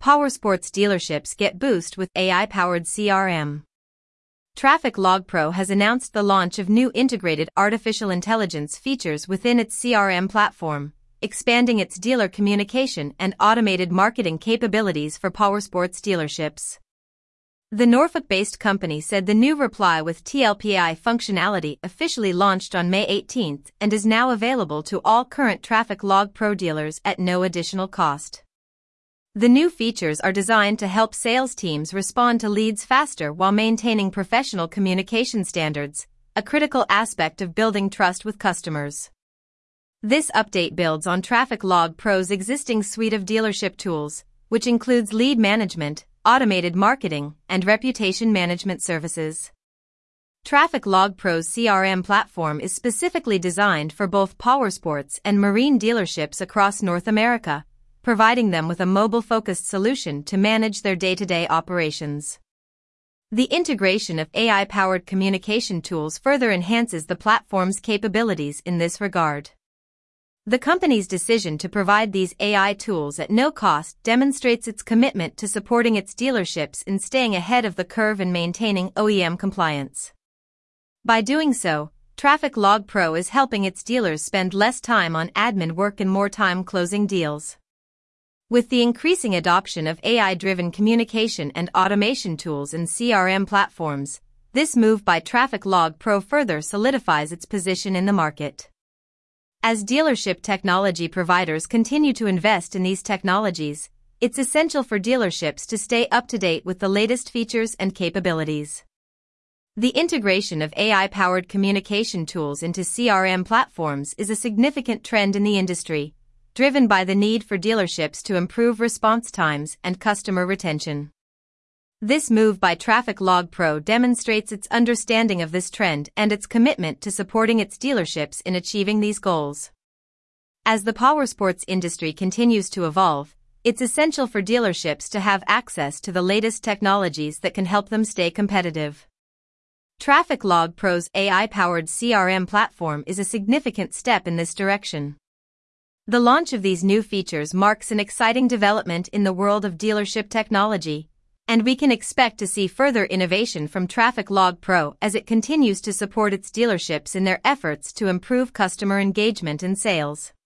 Powersports dealerships get boost with AI-powered CRM. Traffic Log Pro has announced the launch of new integrated artificial intelligence features within its CRM platform, expanding its dealer communication and automated marketing capabilities for powersports dealerships. The Norfolk-based company said the new Reply with TLPI functionality officially launched on May 18 and is now available to all current Traffic Log Pro dealers at no additional cost. The new features are designed to help sales teams respond to leads faster while maintaining professional communication standards, a critical aspect of building trust with customers. This update builds on Traffic Log Pro's existing suite of dealership tools, which includes lead management, automated marketing, and reputation management services. Traffic Log Pro's CRM platform is specifically designed for both powersports and marine dealerships across North America, providing them with a mobile-focused solution to manage their day-to-day operations. The integration of AI-powered communication tools further enhances the platform's capabilities in this regard. The company's decision to provide these AI tools at no cost demonstrates its commitment to supporting its dealerships in staying ahead of the curve and maintaining OEM compliance. By doing so, Traffic Log Pro is helping its dealers spend less time on admin work and more time closing deals. With the increasing adoption of AI-driven communication and automation tools in CRM platforms, this move by Traffic Log Pro further solidifies its position in the market. As dealership technology providers continue to invest in these technologies, it's essential for dealerships to stay up to date with the latest features and capabilities. The integration of AI-powered communication tools into CRM platforms is a significant trend in the industry, driven by the need for dealerships to improve response times and customer retention. This move by Traffic Log Pro demonstrates its understanding of this trend and its commitment to supporting its dealerships in achieving these goals. As the powersports industry continues to evolve, it's essential for dealerships to have access to the latest technologies that can help them stay competitive. Traffic Log Pro's AI-powered CRM platform is a significant step in this direction. The launch of these new features marks an exciting development in the world of dealership technology, and we can expect to see further innovation from Traffic Log Pro as it continues to support its dealerships in their efforts to improve customer engagement and sales.